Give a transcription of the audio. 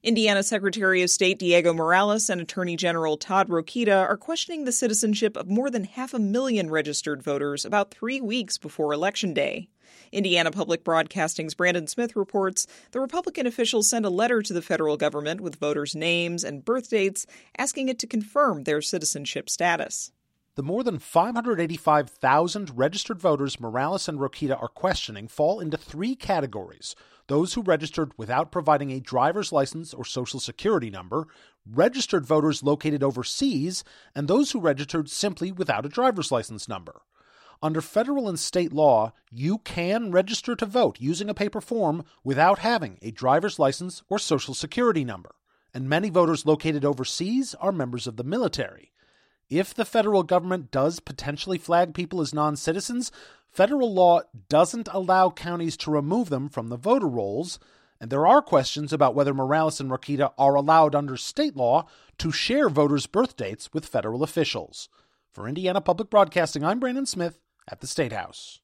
Indiana Secretary of State Diego Morales and Attorney General Todd Rokita are questioning the citizenship of more than 500,000 registered voters about 3 weeks before Election Day. Indiana Public Broadcasting's Brandon Smith reports the Republican officials sent a letter to the federal government with voters' names and birth dates, asking it to confirm their citizenship status. The more than 585,000 registered voters Morales and Rokita are questioning fall into three categories: those who registered without providing a driver's license or social security number, registered voters located overseas, and those who registered simply without a driver's license number. Under federal and state law, you can register to vote using a paper form without having a driver's license or social security number, and many voters located overseas are members of the military. If the federal government does potentially flag people as non-citizens, federal law doesn't allow counties to remove them from the voter rolls, and there are questions about whether Morales and Rokita are allowed under state law to share voters' birth dates with federal officials. For Indiana Public Broadcasting, I'm Brandon Smith at the State House.